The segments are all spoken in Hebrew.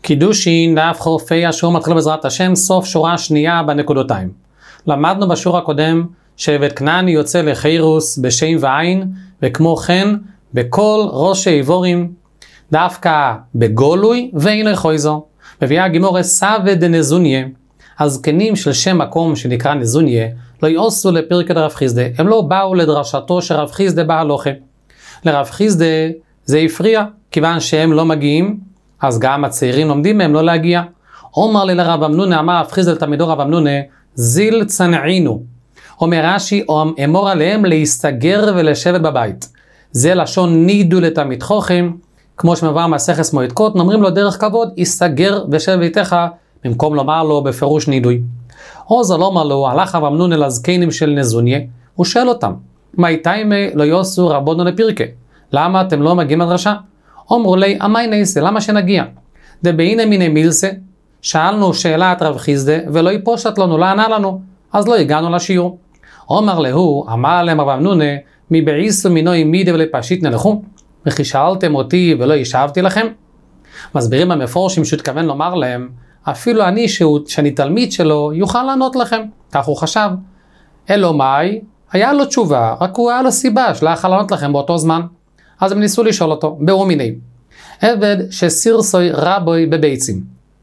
קידושין דף חורפי השיעור מתחיל בעזרת השם, סוף שורה שנייה בנקודותיים. למדנו בשיעור הקודם שבט כנעני יוצא לחירוס בשם ועין, וכמו כן בכל ראשי איבורים, דווקא בגולוי ואין חויזו. מביאה הגימורה סווה דנזוניה, הזקנים של שם מקום שנקרא נזוניה, לא יעשו לפרקת רב חיסדה, הם לא באו לדרשתו שרב חיסדה בא הלוכה. לרב חיסדה זה הפריע, כיוון שהם לא מגיעים, אז גם הצעירים לומדים מהם לא להגיע. אומר לי לרב אמנונה, אמר רב חיסדה לתלמידו רב אמנונה, זיל צנעינו. אומר רש"י, אמור עליהם להסתגר ולשבת בבית. זה לשון נידו לתלמיד חוכם, כמו שמבואר מסכת מועד קוטן, אומרים לו דרך כבוד, הסתגר ושב ביתך, במקום לומר לו בפירוש נידוי. עוזר לא אומר לו, הלך רב אמנונה לזקנים של נזוניה, הוא שואל אותם, מה איתיימה לא יוסו רבונו לפרקה? למה אתם לא מגיעים לדרשה? אומרו לי, אמי נייסה, למה שנגיע? דבהינה מיני מילסה, שאלנו שאלה את רב חיסדה, ולא יפושט לנו, לא ענה לנו, אז לא הגענו לשיעור. אומר להו, אמר להם רב אמנונה, מבעיסו מינוי מידה ולפשיט נלכו, וכי שאלתם אותי ולא ישבתי לכם? מסבירים המפורשים שהתכוון לומר להם, אפילו אני שאני תלמיד שלו, יוכל לענות לכם. כך הוא חשב. אלו מאי, היה לו תשובה, רק הוא היה לו סיבה שלא יכול לענות לכם באותו זמן. אז הם ניסו לשאול אותו, באו מיני. עבד שסירסוי רבוי בביצים.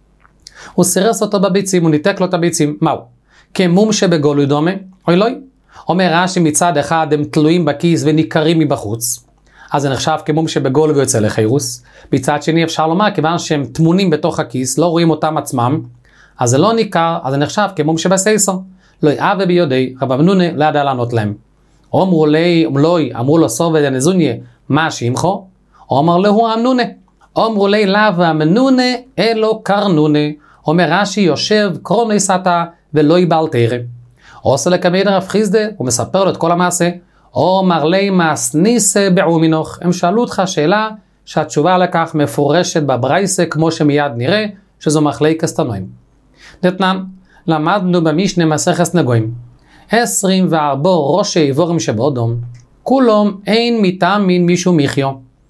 הוא סירס אותו בביצים, הוא ניתק לו את הביצים. מהו? כמום שבגולוי דומה? אוי לא. אומר רש"י מצד אחד הם תלויים בכיס וניכרים מבחוץ. אז זה נחשב כמום שבגולוי ויוצא לחירוס. מצד שני אפשר לומר, כיוון שהם תמונים בתוך הכיס, לא רואים אותם עצמם, אז זה לא ניכר, אז זה נחשב כמום שבסייסו. לא יאווה ביודי, רב אמנונה לא ידע לענות להם. אמרו לי, אמרו לו סוב ודנזוניה, מה שימחו? אומר לו אמנונה. אמרו לי לאו אמנונה, אלו קרנונה. אומר רש"י יושב קרוני סתה ולא יבל תרם. עושה לקמיד רב חיסדה, הוא מספר לו את כל המעשה. אומר לי מסניסה בעומינוך. הם שאלו אותך שאלה שהתשובה לכך מפורשת בברייסה, כמו שמיד נראה, שזו מחלי קסטנועים. נתנן, למדנו במשנה מסכת נגויים. 24 ראשי איבורים שבאודום, כולם אין מטעמין מישהו מיחיו.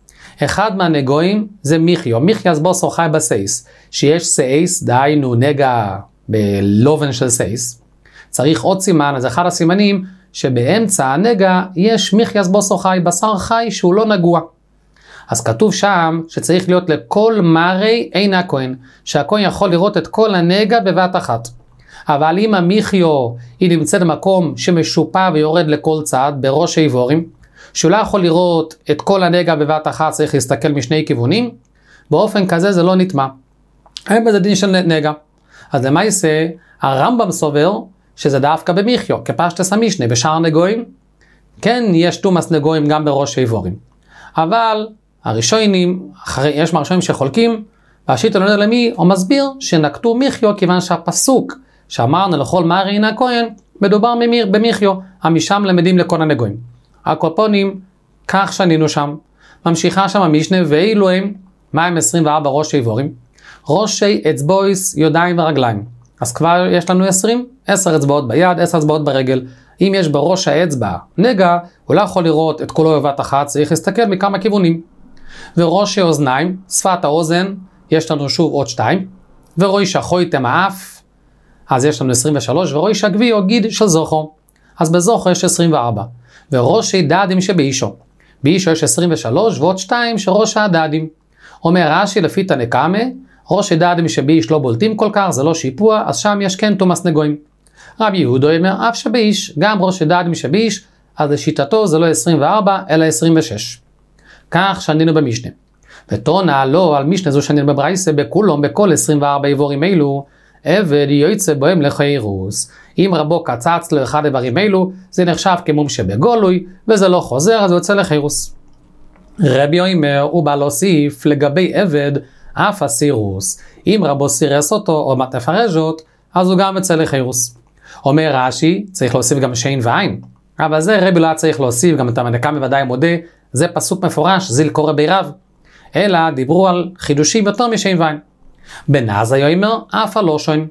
אחד מהנגויים זה מיחיו. מיחיו אז בו סוחי בסייס. שיש סייס, דהיינו נגע בלובן של סייס. צריך עוד סימן, אז אחד הסימנים שבאמצע הנגע יש מיחיו אז בו סוחי, בשר חי שהוא לא נגוע. אז כתוב שם שצריך להיות לכל מרי אין הכהן, שהכהן יכול לראות את כל הנגע בבת אחת. אבל אם המיחיו היא נמצאת במקום שמשופע ויורד לכל צד בראש האיבורים, שהוא לא יכול לראות את כל הנגע בבת אחת, צריך להסתכל משני כיוונים, באופן כזה זה לא נטמע. אין בזה דין של נגע. אז למעשה הרמב"ם סובר שזה דווקא במיחיו, כפשטס המשנה בשאר נגויים, כן יש תומאס נגויים גם בראש האיבורים. אבל הראשונים, יש מהראשונים שחולקים, והשיטה לא יודע למי, הוא מסביר שנקטו מיחיו, כיוון שהפסוק שאמרנו לכל מרי אין הכהן, מדובר במיחיו, המשם למדים לכל הנגויים. הקופונים, כך שנינו שם, ממשיכה שם המשנה, ואילו הם, מה הם 24 ראשי איבורים? ראשי אצבעויס, ידיים ורגליים. אז כבר יש לנו 10 אצבעות ביד, 10 אצבעות ברגל. אם יש בראש האצבע נגע, הוא לא יכול לראות את כולו בבת אחת, צריך להסתכל מכמה כיוונים. וראשי אוזניים, שפת האוזן, יש לנו שוב עוד 2. וראש החויתם האף, אז יש לנו 23, וראש הגבי או גיד של זוכו. אז בזוכו יש 24. וראשי דדים שבאישו. באישו יש 23 ועוד 2 שראש הדדים. אומר רש"י לפי תנקמה, ראשי דדים שבאיש לא בולטים כל כך, זה לא שיפוע, אז שם יש כן תומאס נגויים. רבי יהודה אומר, אף שבאיש, גם ראשי דדים שבאיש, אז לשיטתו זה לא 24 אלא 26. כך שנינו במשנה. ותונה לא על משנה זו שנינו בברייסה, בכולם, בכל 24 איבורים אלו, עבד יוצא בהם לחירוס. אם רבו קצץ לו אחד איברים אלו, זה נחשב כמום שבגולוי, וזה לא חוזר, אז הוא יוצא לחירוס. רבי אומר, הוא בא להוסיף לגבי עבד, אף הסירוס. אם רבו סירס אותו, או מפרז'ות, אז הוא גם יוצא לחירוס. אומר רש"י, צריך להוסיף גם שין ועין. אבל זה רבי לא צריך להוסיף, גם את המנקה בוודאי מודה, זה פסוק מפורש, זיל קורא בירב. אלא דיברו על חידושים יותר משין ועין. בנז יאמר, אף הלושון.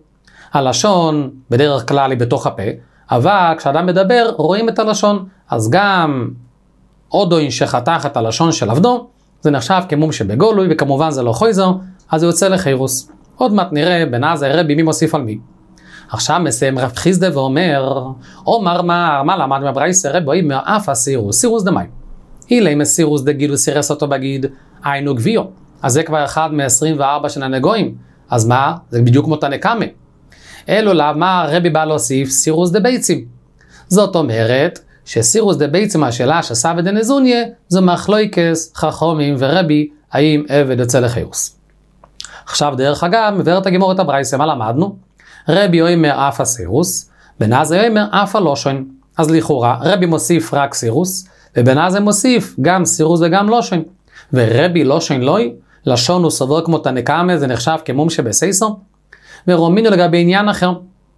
הלשון בדרך כלל היא בתוך הפה, אבל כשאדם מדבר רואים את הלשון, אז גם אודוין שחתך את הלשון של עבדו, זה נחשב כמום שבגולוי, וכמובן זה לא חויזר, אז הוא יוצא לחירוס. עוד מעט נראה בנזי רבי מי מוסיף על מי. עכשיו מסיים רב חיסדא ואומר, אומר מה למד מהברייסה רבי אומר אף הסירוס, סירוס דמאי. אילי מסירוס דגיד וסירס אותו בגיד, היינו גביו. אז זה כבר אחד מ-24 של הנגויים. אז מה? זה בדיוק כמו תנקמה. אלו למה רבי בא להוסיף סירוס דביצים. זאת אומרת שסירוס דביצים השאלה שסבא דנזוניה זו מחלוקס חכמים ורבי האם עבד יוצא לחירוס. עכשיו דרך אגב מבארת הגמור את הברייסה, מה למדנו? רבי אומר אף הסירוס, בנזי אומר אף הלושן. אז לכאורה רבי מוסיף רק סירוס, ובנזי מוסיף גם סירוס וגם לושן. ורבי לושן לוי, לשון הוא סובר כמו תנקמה, זה נחשב כמום שבסייסו. ורומינו לגבי עניין אחר.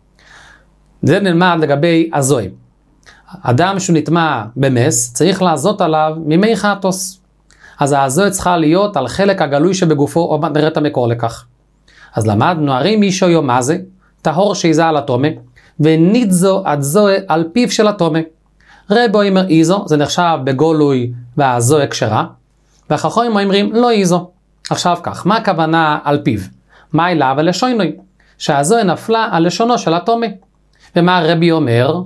זה נלמד לגבי הזוי. אדם שהוא נטמע במס, צריך לעזות עליו ממי חטוס. אז הזוי צריכה להיות על חלק הגלוי שבגופו, או נראה את המקור לכך. אז למדנו, הרי מישהו יום מה זה? טהור שיזה על התומה, ונידזו עד זוה על פיו של התומה. רבו אומר איזו, זה נחשב בגולוי והזוה כשרה, והחכמים אומרים לא איזו. עכשיו כך, מה הכוונה על פיו? מה אליו הלשונוי? שהזוה נפלה על לשונו של התומה. ומה רבי אומר?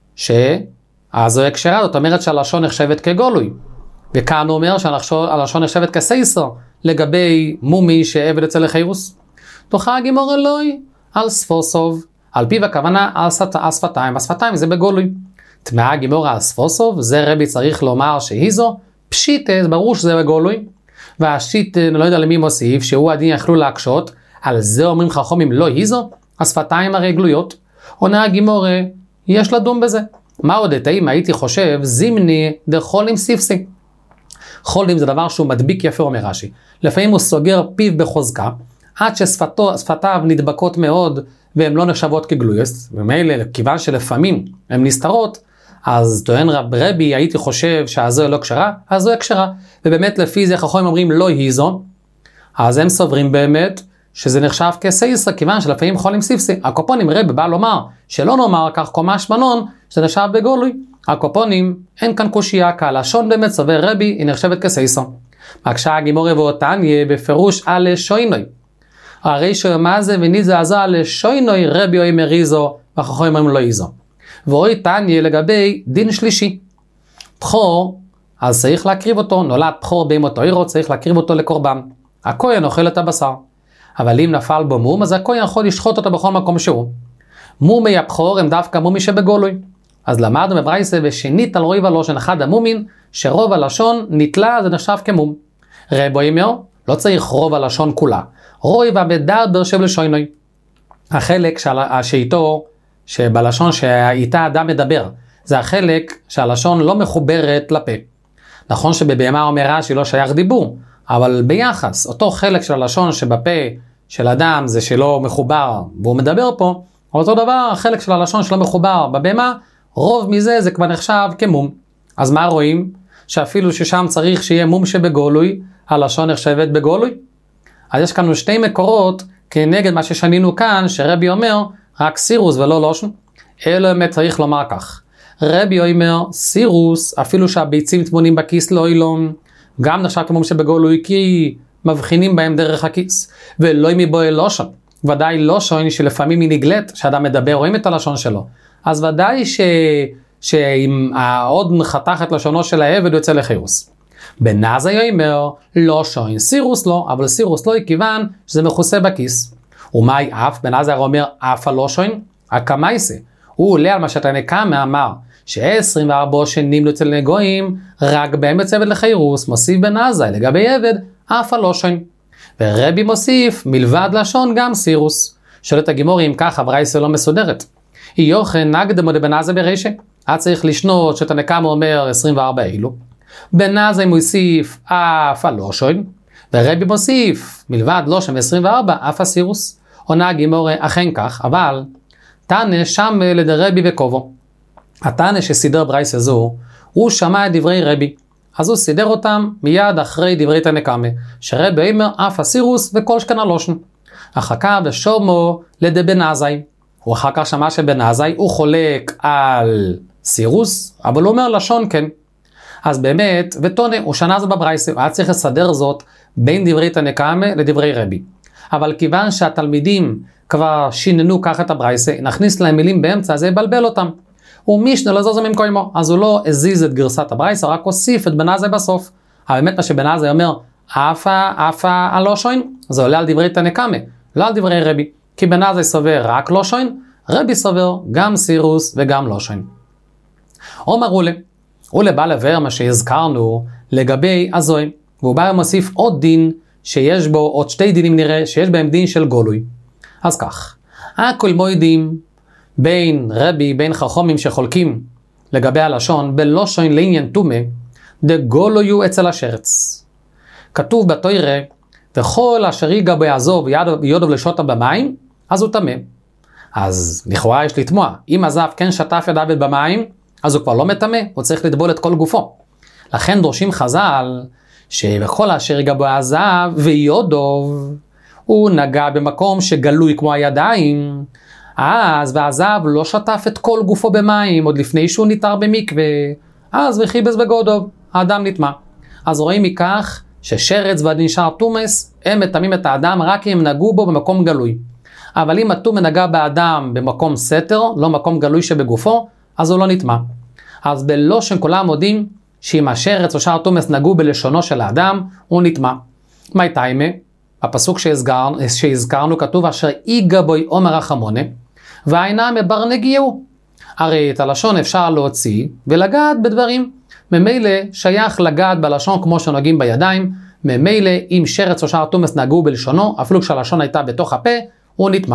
שהזוה כשרה, זאת אומרת שהלשון נחשבת כגולוי. וכאן הוא אומר שהלשון נחשבת כסייסר, לגבי מומי שעבד אצל לחירוס. תוכה הגימור אלוהי, על ספוסוב, על פיו הכוונה על שפתיים, השפתיים זה בגולוי. תמאה גימור על ספוסוב, זה רבי צריך לומר שהיזו, פשיטה, ברור שזה בגולוי, והשיט, לא יודע למי מוסיף, שהוא הדין יכלו להקשות, על זה אומרים חכמים לא היזו, השפתיים הרי גלויות, עונה הגימור, יש לדון בזה. מה עוד אם הייתי חושב, זימני דחולים סיפסי. חולים זה דבר שהוא מדביק יפה אומר רש"י. לפעמים הוא סוגר פיו בחוזקה, עד ששפתיו נדבקות מאוד, והן לא נחשבות כגלויוס, ומילא, כיוון שלפעמים הן נסתרות, אז טוען רבי, הייתי חושב שהזוהה לא כשרה, הזוהה כשרה, ובאמת לפי זה חכמים אומרים לא היזו, אז הם סוברים באמת, שזה נחשב כסייסר, כיוון שלפעמים חולים סיפסי. הקופונים רבי בא לומר, שלא נאמר כך קומש מנון, שזה נחשב בגולוי. הקופונים, אין כאן קושייה, כהלשון באמת סובר רבי, היא נחשבת כסייסר. מקשה הגימור ואותניה בפירוש על שוינוי. הרי שמה זה וניזה עזו על שוינוי רבי או מריזו, והחכמים אומרים לא איזו. ואוי תניה לגבי דין שלישי. בחור, אז צריך להקריב אותו, נולד בחור בהמות אוירו, צריך להקריב אותו לקורבן. הכהן אוכל את הבשר. אבל אם נפל בו מום, אז הכהן יכול לשחוט אותו בכל מקום שהוא. מומי הבחור הם דווקא מומי שבגולוי. אז למדנו בברייסה ושנית על רוי ולושן אחד המומין, שרוב הלשון נתלה זה נחשב כמום. רבו אומר, לא צריך רוב הלשון כולה. רוי ובדר ברשב לשוינוי. החלק שאיתו, שבלשון שאיתה אדם מדבר, זה החלק שהלשון לא מחוברת לפה. נכון שבבהמה אומר רש"י לא שייך דיבור, אבל ביחס, אותו חלק של הלשון שבפה של אדם זה שלא מחובר, והוא מדבר פה, אותו דבר, החלק של הלשון שלא מחובר בבהמה, רוב מזה זה כבר נחשב כמום. אז מה רואים? שאפילו ששם צריך שיהיה מום שבגולוי, הלשון נחשבת בגולוי. אז יש כאן שתי מקורות כנגד מה ששנינו כאן, שרבי אומר, רק סירוס ולא לושן. אלו באמת צריך לומר כך. רבי אומר, סירוס, אפילו שהביצים תמונים בכיס לא אילון, גם נחשב כמום שבגולוי, כי מבחינים בהם דרך הכיס. ולא מבוי לושן. ודאי לושן שלפעמים היא נגלת, שאדם מדבר, רואים את הלשון שלו. אז ודאי שאם העוד מחתך את לשונו של העבד יוצא לחירוס. בנזי אומר, לושן, סירוס לא, אבל סירוס לא כיוון שזה מכוסה בכיס. ומאי אף? בנזי אומר, אף הלושן, הקמייסה. הוא עולה על מה שהתנקמה אמר, ש24 שנים אצל נגויים, רק בהם יוצא עבד לחירוס, מוסיף בנזי לגבי עבד, אף הלושן. ורבי מוסיף, מלבד לשון גם סירוס. שואלת הגימור אם ככה, ברייסה לא מסודרת. יוכן נקדמו דבנזי ברישא, צריך לשנות שתנקמה אומר 24 אילו. בנזי מוסיף אף הלושן, ורבי מוסיף מלבד לושן ו24 אף הסירוס. עונה הגימור אכן כך, אבל תנא שם לדרבי וקובו. התנא שסידר ברייסה זו, הוא שמע את דברי רבי, אז הוא סידר אותם מיד אחרי דברי תנקמה, שרבי אומר אף הסירוס וכל שכן הלושן. אחר כך בשומו לדבנזי. הוא אחר כך שמע שבנזי הוא חולק על סירוס, אבל הוא אומר לשון כן. אז באמת, ותונה, הוא שנה זה בברייסה, הוא היה צריך לסדר זאת בין דברי תנקמה לדברי רבי. אבל כיוון שהתלמידים כבר שיננו ככה את הברייסה, נכניס להם מילים באמצע, זה יבלבל אותם. ומשנה לא זוז ממקומו, אז הוא לא הזיז את גרסת הברייסה, רק הוסיף את בנזי בסוף. אבל באמת מה שבנזי אומר, אפה הלושוין, זה עולה על דברי תנקמה, לא על דברי רבי. כי בנזי סובר רק לושוין, רבי סובר גם סירוס וגם לושוין. אומר אולה בא לבאר מה שהזכרנו לגבי הזוהי, והוא בא ומוסיף עוד דין שיש בו, עוד שתי דינים נראה, שיש בהם דין של גולוי. אז כך, הכל מוידים בין רבי, בין חכמים שחולקים לגבי הלשון, בלושון לעניין תומה, דגולויו אצל השרץ. כתוב בתוירה, וכל אשר ייגע ביעזוב ויודוב לשוטה במים, אז הוא תמה. אז לכאורה יש לתמוע, אם הזב כן שטף ידיו במים, אז הוא כבר לא מתמה, הוא צריך לטבול את כל גופו. לכן דורשים חז"ל, שבכל אשר ייגע ביעזב ויודוב, הוא נגע במקום שגלוי כמו הידיים, אז והזב לא שטף את כל גופו במים, עוד לפני שהוא ניתר במקווה, אז וחיבס בגודוב, האדם נטמע. אז רואים מכך ששרץ והדינשר תומס, הם מטמאים את האדם רק אם הם נגעו בו במקום גלוי. אבל אם התומה נגע באדם במקום סתר, לא מקום גלוי שבגופו, אז הוא לא נטמע. אז בלושן כולם מודים שאם השרץ או שאר תומס נגעו בלשונו של האדם, הוא נטמע. מה תיימה? הפסוק שהזכרנו כתוב אשר איגע בוי עומר רחמונה, והעינה מברנגיהו. הרי את הלשון אפשר להוציא ולגעת בדברים. ממילא שייך לגעת בלשון כמו שנוגעים בידיים, ממילא אם שרץ או שאר תומס נגעו בלשונו, אפילו כשהלשון הייתה בתוך הפה, הוא נטמע.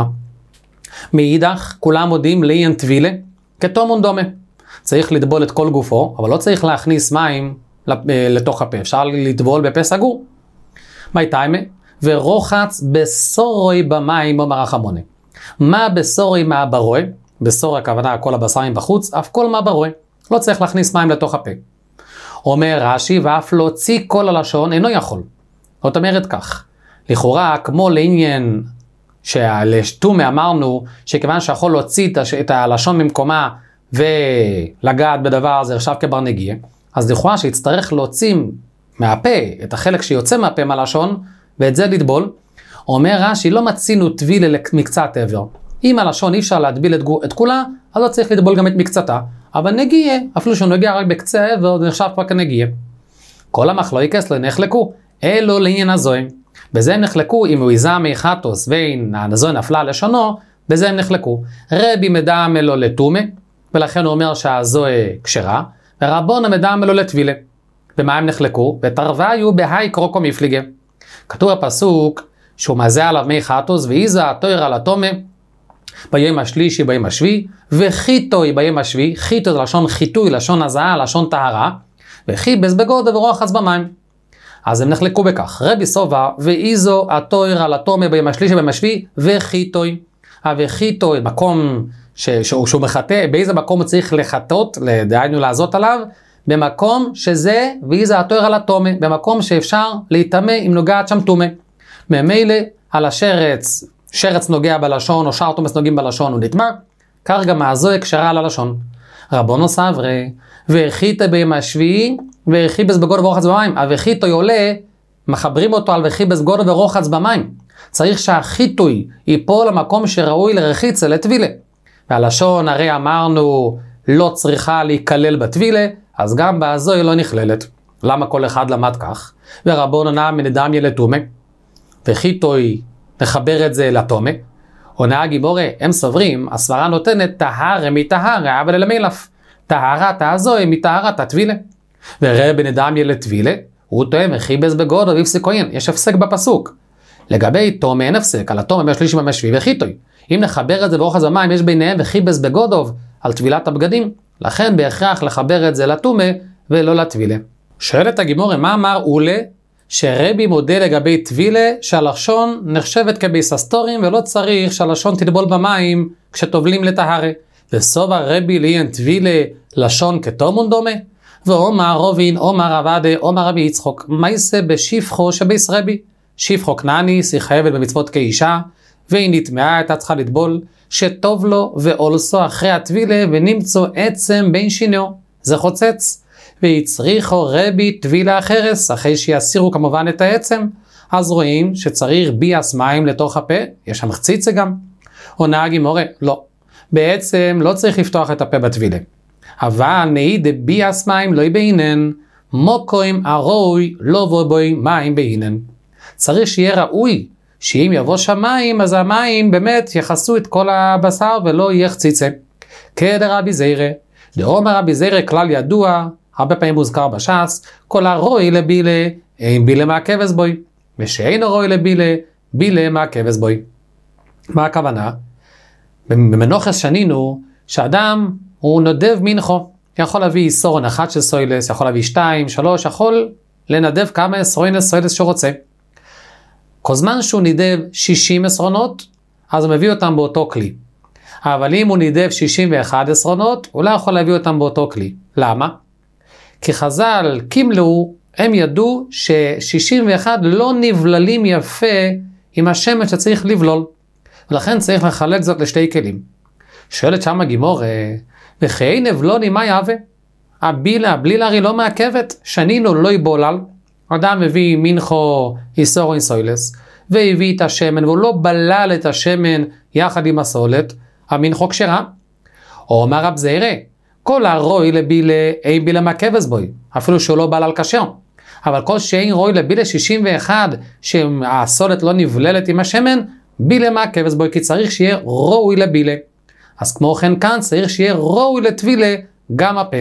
מאידך, כולם מודים לעניין טבילה, כתומון דומה. צריך לטבול את כל גופו, אבל לא צריך להכניס מים לתוך הפה, אפשר לטבול בפה סגור. מה תיימה? ורוחץ בסורוי במים אומר רחמונה. מה בסורוי מה ברוי? בסור הכוונה כל הבשרים בחוץ, אף כל מה ברוי. לא צריך להכניס מים לתוך הפה. אומר רש"י, ואף להוציא כל הלשון אינו יכול. זאת אומרת כך, לכאורה כמו לעניין שלתומה אמרנו שכיוון שיכול להוציא את הלשון ממקומה ולגעת בדבר הזה עכשיו כברנגיה, אז לכאורה שיצטרך להוציא מהפה את החלק שיוצא מהפה מהלשון ואת זה לטבול. אומר רש"י, לא מצינו טבילה מקצת עבר. אם הלשון אי אפשר להטביל את כולה, אז לא צריך לטבול גם את מקצתה. אבל נגיע, אפילו שהוא נגיע רק בקצה העבר, זה נחשב רק נגיע. כל המחלוקות לא נחלקו, אלו לעניין הזוהי. בזה הם נחלקו, אם הוא איזה מאחתוס ואין הזוהי נפלה לשונו, בזה הם נחלקו. רבי מדעם אלו לתומה, ולכן הוא אומר שהזוהי כשרה, ורבונה מדעם אלו לטבילה. במה הם נחלקו? ותרוויו בהי קרוקו מפליגה. כתוב הפסוק שהוא מזה עליו מי חטוס, ואיזה התויר על התומה, ביום השלישי, ביום השביעי, וחיתוי ביום השביעי, חיתוי זה לשון חיתוי, לשון הזעה, לשון טהרה, וחיבס בגודו ורוחץ במים. אז הם נחלקו בכך, רבי סובה, ואיזו התויר על התומה ביום השלישי, ביום השביעי, וחיתוי. וחיתוי, מקום שהוא מחטא, באיזה מקום הוא צריך לחטות, דהיינו לעזות עליו, במקום שזה, ואיזה התויר על התומה, במקום שאפשר להתאמה אם נוגעת שם תומה. ממילא על השרץ, שרץ נוגע בלשון, או שאר תומס נוגעים בלשון, הוא נטמע, כך גם הזוהי כשרה על הלשון. רבונו סברי, והחיתה ביום השביעי, והחיבס בגודו ורוחץ במים. החיתוי עולה, מחברים אותו על וחיבס בגודו ורוחץ במים. צריך שהחיתוי ייפול למקום שראוי לרחיצה, לטבילה. והלשון הרי אמרנו, לא צריכה להיכלל בטבילה, אז גם בהזוהי לא נכללת. למה כל אחד למד כך? ורבונו נע מנדם ילתומה, וחיתוי נחבר את זה לתומה, עונה הגיבורה, הם סוברים, הסברה נותנת טהרה מטהרה, אבל למילף, טהרת הזוהי מטהרת הטבילה. ורבי נדם ילד טבילה, הוא טועם וחיבס בגודו והפסיקוין, יש הפסק בפסוק. לגבי תומה אין הפסק, על התומה בשלישי במשביעי וחיתוי. אם נחבר את זה ברוחץ במים, יש ביניהם וחיבס בגודו על טבילת הבגדים, לכן בהכרח לחבר את זה לתומה ולא לטבילה. שואלת הגימורה, מה אמר אולה? שרבי מודה לגבי טבילה שהלשון נחשבת כביססטורים ולא צריך שהלשון תטבול במים כשטובלים לטהרה. וסובה רבי לעניין טבילה לשון כתומון דומה? ואומר רובין, אומר עבדה, אומר רבי יצחוק, מה יעשה בשפחו שביס רבי? שפחו כנעני, היא חייבת במצוות כאישה, והיא נטמעה, הייתה צריכה לטבול, שטוב לו ואולסו אחרי הטבילה ונמצוא עצם בין שיניו, זה חוצץ. ויצריכו רבי טבילה אחרס, אחרי שיסירו כמובן את העצם, אז רואים שצריך ביאס מים לתוך הפה, יש שם חציצה גם. עונה הגימורה, לא. בעצם לא צריך לפתוח את הפה בטבילה. אבל נהי דביאס מים לא בהינן, מוקוים הרוי לא בוי מים בהינן. צריך שיהיה ראוי, שאם יבוא שם מים, אז המים באמת יחסו את כל הבשר ולא יהיה חציצה. כדרבי זיירה, דאמר רבי זיירה כלל ידוע, הרבה פעמים מוזכר בש"ס, כל הרוי לבילה, אין בילה מהכבש בוי, ושאין הרוי לבילה, בילה מהכבש בוי. מה הכוונה? במנוחס שנינו, שאדם הוא נודב מנחו, יכול להביא סורן אחד של סוילס, יכול להביא 2, 3, יכול לנדב כמה סורן סוילס שרוצה. כל זמן שהוא נידב 60 עשרונות, אז הוא מביא אותם באותו כלי. אבל אם הוא נידב 61 עשרונות, הוא לא יכול להביא אותם באותו כלי. למה? כי חז"ל קימלו, הם ידעו ש61 לא נבללים יפה עם השמן שצריך לבלול. ולכן צריך לחלק זאת לשתי כלים. שואלת שם הגימור, וכי נבלוני מה יהווה? הבלילה הרי לא מעכבת, שנינו לא יבולל. אדם מביא מנחו איסור אינסוילס, והביא את השמן, והוא לא בלל את השמן יחד עם הסולת, המנחו כשרה. או אומר רב זיירה, כל הרוי לבילה, אין בילה מהכבש בוי, אפילו שהוא לא בלל כשר. אבל כל שאין רוי לבילה 61, שהסולת לא נבללת עם השמן, בילה מהכבש בוי, כי צריך שיהיה רוי לבילה. אז כמו כן כאן צריך שיהיה רוי לטבילה גם הפה.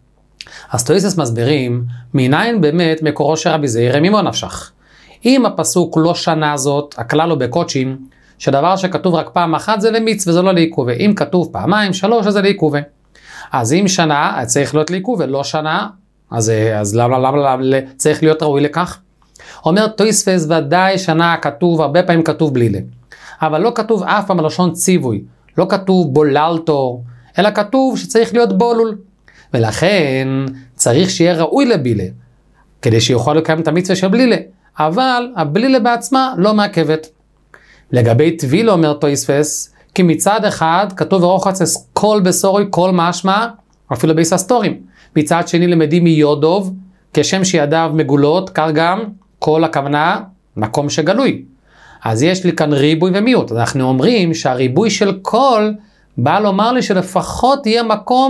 אז תויסס מסבירים, מניין באמת מקורו של רבי זיירה ממו נפשך. אם הפסוק לא שנה זאת, הכלל הוא בקודשים, שדבר שכתוב רק פעם אחת זה למיץ וזה לא לעיכובה. אם כתוב פעמיים, 3, אז זה לעיכובה. אז אם שנה, צריך להיות לעיכובה, לא שנה, אז למה צריך להיות ראוי לכך? אומר תויספס ודאי שנה כתוב, הרבה פעמים כתוב בלילה. אבל לא כתוב אף פעם לשון ציווי, לא כתוב בוללתו, אלא כתוב שצריך להיות בולול. ולכן צריך שיהיה ראוי לבילה, כדי שיוכל לקיים את המצווה של בלילה. אבל הבלילה בעצמה לא מעכבת. לגבי טבילה אומר תויספס, כי מצד אחד כתוב ורוחצס כל בסורוי, כל משמע, אפילו ביססטורים. מצד שני למדים מיודוב, כשם שידיו מגולות, כך גם כל הכוונה מקום שגלוי. אז יש לי כאן ריבוי ומיעוט. אנחנו אומרים שהריבוי של כל בא לומר לי שלפחות יהיה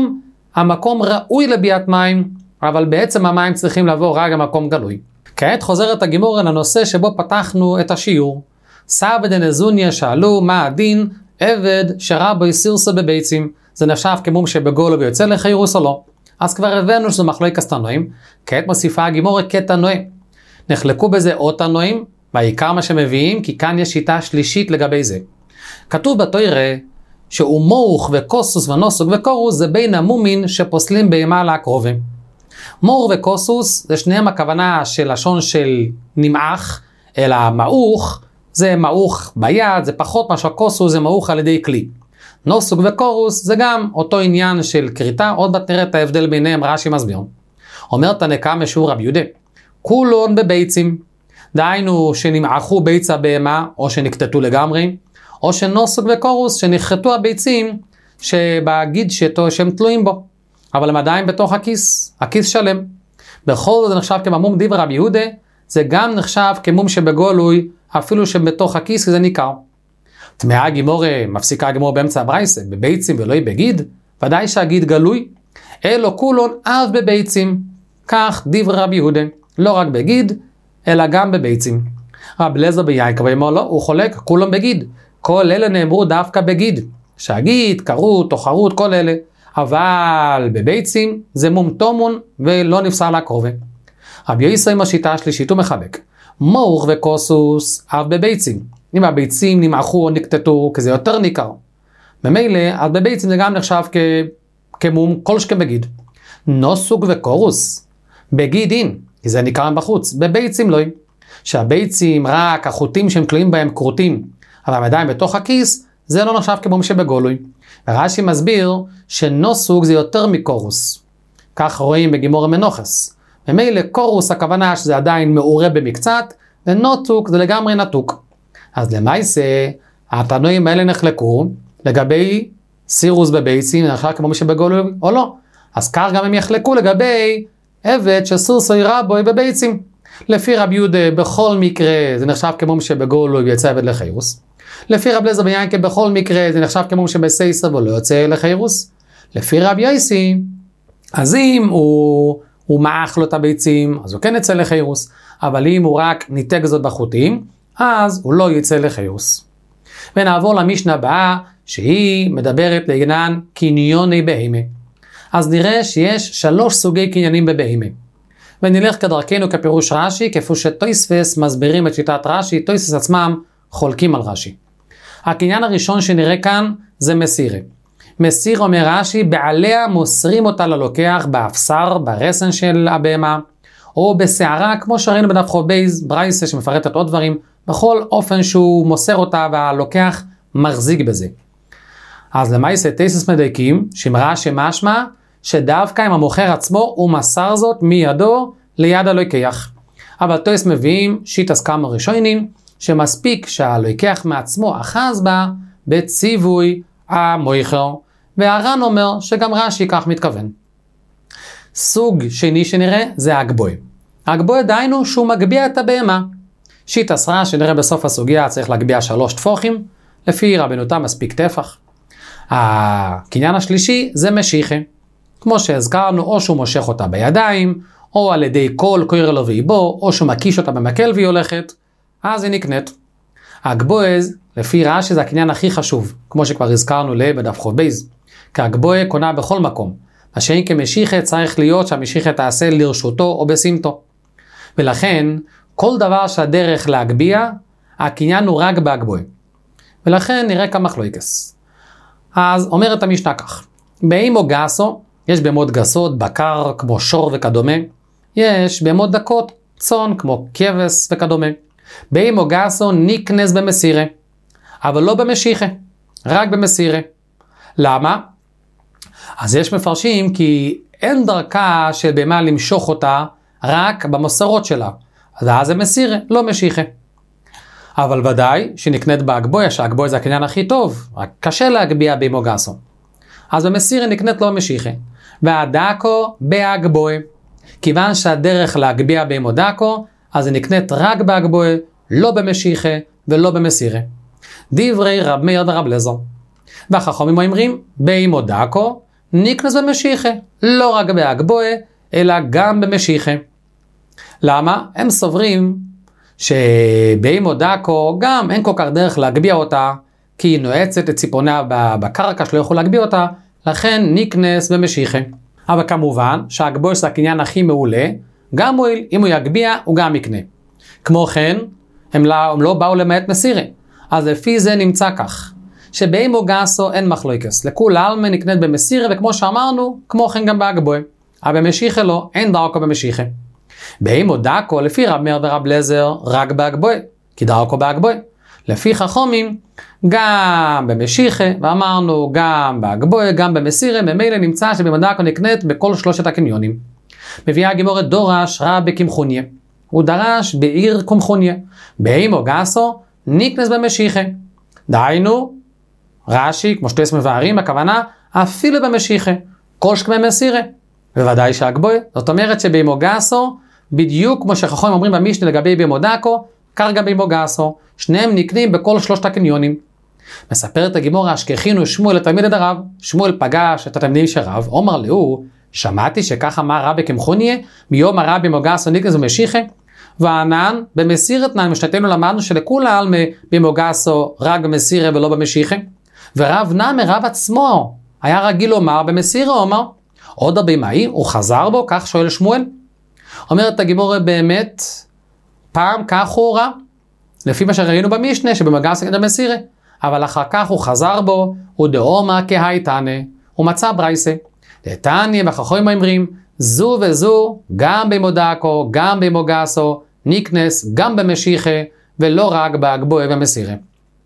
המקום ראוי לביאת מים, אבל בעצם המים צריכים לבוא רק המקום גלוי. כעת חוזרת הגימור אל הנושא שבו פתחנו את השיעור. סבא דנזוניה שאלו מה הדין עבד שרבו סירסו בביצים, זה נחשב כמום שבגולו ויוצא לחירוס או לא. אז כבר הבנו שזו מחלוקת תנועים, כעת מוסיפה הגימור כתנועים. נחלקו בזה עוד תנועים, בעיקר מה שמביאים, כי כאן יש שיטה שלישית לגבי זה. כתוב בתורה שהוא מורך וקוסוס ונוסוק וקורוס זה בין המומין שפוסלים בהמה להקרובים. מור וקוסוס זה שניהם הכוונה של לשון של נמעך, אלא מעוך זה מעוך ביד, זה פחות מה שהקוסוס זה מעוך על ידי כלי. נוסוק וקורוס זה גם אותו עניין של קריטה, עוד מעט נראה את ההבדל ביניהם, רש"י מסביר. אומר תנא משיעור רבי יהודה, כולון בביצים, דהיינו שנמעכו ביץ הבהמה או שנקטטו לגמרי, או שנוסוק וקורוס שנחתו הביצים שבגיד שהם תלויים בו, אבל הם עדיין בתוך הכיס שלם. בכל זאת זה נחשב כממום דיבר רבי יהודה, זה גם נחשב כמום שבגולוי, אפילו שבתוך הכיס זה ניכר. תמאה גימור, מפסיקה גימור באמצע הברייסה, בביצים ולא בגיד, ודאי שהגיד גלוי, אלו כולון אף בביצים, כך דיבר רבי יהודה, לא רק בגיד, אלא גם בביצים. רב לזר ביינקב אמר לו, הוא חולק כולם בגיד, כל אלה נאמרו דווקא בגיד, שהגיד, קרות, תוחרות, כל אלה, אבל בביצים זה מומתומון ולא נפסר לקרובה. רבי יוסי עם השיטה השלישית הוא מחבק, מורך וקוסוס אף בביצים, אם הביצים נמעכו או נקטטו, כי זה יותר ניכר. ממילא, אז בביצים זה גם נחשב כמום כל שכם בגיד. נוסוק וקורוס, בגיד אין, כי זה ניכר בחוץ, בביצים לא. שהביצים רק החוטים שהם תלויים בהם קרוטים, אבל עדיין בתוך הכיס, זה לא נחשב כמום שבגולוי. ורש"י מסביר שנוסוק זה יותר מקורוס. כך רואים בגימור מנוחס. ממילא קורוס הכוונה שזה עדיין מעורה במקצת, ונותוק זה לגמרי נתוק. אז למעשה, התנועים האלה נחלקו לגבי סירוס בביצים, נחשב כמו שבגולוי או לא. אז כך גם הם יחלקו לגבי עבד שסורסוי רבוי בביצים. לפי רב יהודה בכל מקרה זה נחשב כמו שבגולוי יצא עבד לחירוס. לפי רב אליעזר בן ינקה בכל מקרה זה נחשב כמו שבסייסר ולא יוצא לחירוס. לפי רב יוסי, אז אם הוא מעך לו את הביצים, אז הוא כן יצא לחירוס, אבל אם הוא רק ניתק זאת בחוטים, אז הוא לא יצא לחירוס. ונעבור למשנה הבאה, שהיא מדברת לעניין קניוני בהמה. אז נראה שיש 3 סוגי קניינים בבהמה. ונלך כדרכנו כפירוש רש"י, כפי שתוספות מסבירים את שיטת רש"י, תוספות עצמם חולקים על רש"י. הקניין הראשון שנראה כאן זה מסירה. מסיר אומר רש"י, בעליה מוסרים אותה ללוקח באפסר, ברסן של הבהמה, או בשערה, כמו שראינו בדף חובייז, ברייסה שמפרטת עוד דברים, בכל אופן שהוא מוסר אותה והלוקח מחזיק בזה. אז למעשה תוספות מדייקים, שמראה שמשמע, שדווקא אם המוכר עצמו הוא מסר זאת מידו ליד הלוקח. אבל תוספות מביאים שיטת כמה ראשונים, שמספיק שהלוקח מעצמו אחז בה בציווי המוכר. והר"ן אומר שגם רש"י כך מתכוון. סוג שני שנראה זה הגבוה. הגבוה דיינו שהוא מגביע את הבהמה. שיטת סרא שנראה בסוף הסוגיה צריך להגביע 3 טפוחים, לפי רבנו תם מספיק טפח. הקניין השלישי זה משיחה. כמו שהזכרנו, או שהוא מושך אותה בידיים, או על ידי קול קורא לו ואיבו, או שהוא מקיש אותה במקל והיא הולכת, אז היא נקנית. הגבוהז, לפי רש"י זה הקניין הכי חשוב, כמו שכבר הזכרנו בדף חובייז, כי הגבוה קונה בכל מקום, מה שאין כמשיחה צריך להיות שהמשיחה תעשה לרשותו או בסמטו. ולכן, כל דבר שהדרך להגביע, הקניין הוא רק בהגבוה. ולכן נראה כמה מחלוקס. אז אומרת המשנה כך, בהמו גסו, יש בהמות גסות, בקר כמו שור וכדומה, יש בהמות דקות, צאן כמו כבש וכדומה. בהמו גסו נקנס במסירה, אבל לא במשיחה, רק במסירה. למה? אז יש מפרשים כי אין דרכה של בהמה למשוך אותה רק במסורות שלה, אז זה מסירה, לא משיחה. אבל ודאי שנקנית בהגבוה, שהגבוה זה הקניין הכי טוב, רק קשה להגביע בהמו גסו. אז במסירה נקנית לא משיחה, והדקו בהגבוה. כיוון שהדרך להגביע בהמו דקו, אז היא נקנית רק בהגבוה, לא במשיחה ולא במסירה. דברי רב מאיר ורב אליעזר. והחכמים אומרים, בהמו דקו נקנס במשיחה, לא רק בהגבוה, אלא גם במשיחה. למה? הם סוברים שבהמו דקו גם אין כל כך דרך להגביע אותה, כי היא נועצת את ציפורניה בקרקע שלא יכול להגביע אותה, לכן נקנס במשיחה. אבל כמובן שהגבוה זה הקניין הכי מעולה, גם מועיל, אם הוא יגביע הוא גם יקנה. כמו כן, הם לא באו למעט מסירה. אז לפי זה נמצא כך, שבהמו גסו אין מחלוקס, לכול עלמא נקנית במסירה, וכמו שאמרנו, כמו כן גם בהגבוה. אבל במשיחה לא, אין דרכו במשיחה. בהמו דקו, לפי רב מאיר ורב אליעזר, רק בהגבוה, כי דרכו בהגבוה. לפי חכמים, גם במשיחה, ואמרנו גם בהגבוה, גם במסירה, ממילא נמצא שבהמו דקו נקנית בכל 3 הקניונים. מביאה הגמרא דורש רבי קמחוניה. הוא דרש בעיר קמחוניה. בהמו גסו נקנס במשיחה. דהיינו, רש"י, כמו שתוס מבארים, הכוונה אפילו במשיחה, כל שכמי מסירה. בוודאי שהגבוה, זאת אומרת שבהמו גסו, בדיוק כמו שחכמים אומרים במשנה לגבי בהמו דקו, כך גם בהמו גסו, שניהם נקנים בכל 3 הקניונים. מספרת הגמרא, השכחינו שמואל לתלמיד הרב, שמואל פגש את התלמידים של רב, אומר לו, שמעתי שכך אמר רבי קמחוניה, מיום הרב בהמו גסו נקנס במשיחה, וענן, במסירת נן משנתנו למדנו שלכולה בהמו גסו רק במסירה ולא במשיחה. ורב נמי, רב עצמו, היה רגיל לומר במסירה, אומר, עוד הבמאי, הוא חזר בו, כך שואל שמואל. אומרת הגמרא באמת, פעם כך הוא רע, לפי מה שראינו במשנה, שבהמו גסו נקנית במסירה, אבל אחר כך הוא חזר בו, הוא דאומר כהייתנא, הוא מצא ברייסה. דתניא והחכמים אומרים, זו וזו, גם בהמו דקו, גם בהמו גסו, נקנס גם במשיחה, ולא רק בהגבוה ובמסירה.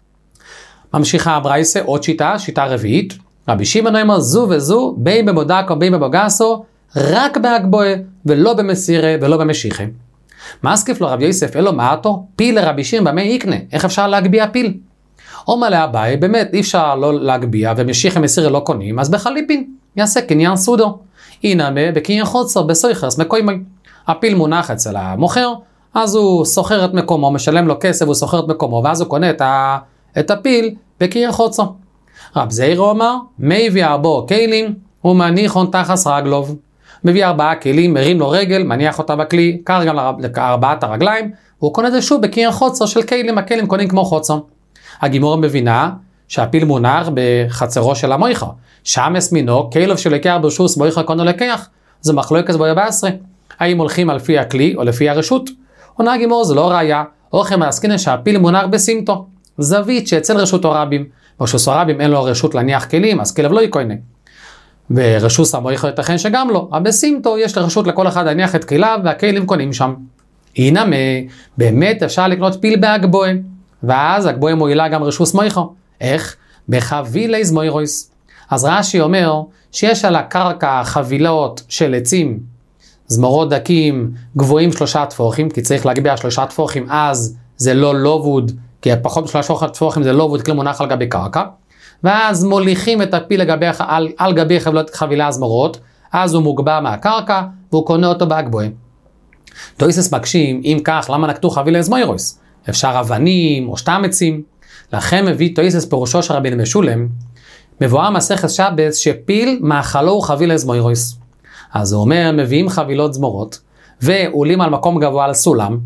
ממשיכה הברייסה, עוד שיטה, שיטה רביעית. רבי שמעון אומר, זו וזו, בין בהמו דקו, בין בהמו גסו, רק בהגבוה, ולא במסירה, ולא במשיחה. מסקיף לו רב יוסף, אלו מעטו, פיל לרבי שמעון, במה יקנה? איך אפשר להגביע פיל? אומר לאביי, באמת אי אפשר לא להגביע, ומשיחה מסירה לא קונים, אז בחליפין, יעשה קניין סודו. הנה בקניין חוצר, בסויחרס, מקוימי. הפיל מונח אצל המוכר, אז הוא סוחר את מקומו, משלם לו כסף, הוא סוחר את מקומו, ואז הוא קונה את הפיל בקיר חוצו. רב זעירא אמר, מביא 4 כלים ומניחון תחת רגלוב. מביא 4 כלים, מרים לו רגל, מניח אותה בכלי, קר גם ל4 הרגליים, והוא קונה את זה שוב בקיר חוצו של כלים, הכלים קונים כמו חוצו. הגימורה מבינה שהפיל מונח בחצרו של המויכה, שם הסמינו, כלב שלקח ברשוס מויכה קונו לקח, זה מחלוקת בו 14, האם הולכים על פי הכלי או לפי הרשות? עונה הגימורה, זה לא ראיה, אוכם העסקינן שהפיל מונח בסימטו, זווית שאצל רשות הרבים, ברשוס הרבים אין לו רשות להניח כלים, אז כלב לא יקוינה. ורשוס המויכה ייתכן שגם לא, אבל בסימטו יש לרשות לכל אחד להניח את כליו והכלים קונים שם. הנה באמת אפשר לקנות פיל באגבוה, ואז אגבוה מועילה גם רשוס מויכה. איך? בחבילי זמוירויס. אז רש"י אומר שיש על הקרקע חבילות של עצים, זמורות דקים גבוהים 3 טפוחים, כי צריך להגביה 3 טפוחים, אז זה לא לובוד, כי פחות מ3 טפוחים זה לובוד, כלי מונח על גבי קרקע, ואז מוליכים את הפיל על גבי חבילה זמורות, אז הוא מוגבע מהקרקע, והוא קונה אותו באגבוה. תויסס מקשים, אם כך, למה נקטו חבילי זמוירויס? אפשר אבנים או סתם עצים. לכן מביא תויסס פירושו של רבי משולם, מבואר מסכת שבס שפיל מאכלו הוא חבילי זמוירויס. אז הוא אומר, מביאים חבילות זמורות, ועולים על מקום גבוה על סולם,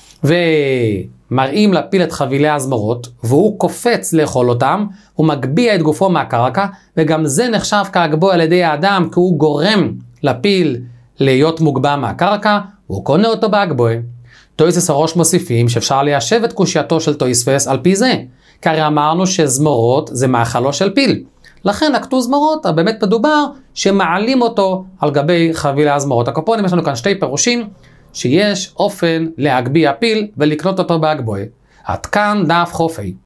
ומראים לפיל את חבילי הזמורות, והוא קופץ לאכול אותם, הוא מגביה את גופו מהקרקע, וגם זה נחשב כאגבוה על ידי האדם, כי הוא גורם לפיל להיות מוגבע מהקרקע, והוא קונה אותו באגבוה. תויסס הראש מוסיפים שאפשר ליישב את קושייתו של תויספס על פי זה, כי הרי אמרנו שזמורות זה מאכלו של פיל. לכן נקטו זמורות, אבל באמת מדובר שמעלים אותו על גבי חבילי הזמורות. הקופונים, יש לנו כאן 2 פירושים, שיש אופן להגביה פיל ולקנות אותו באגבוה. עד כאן דף חופי.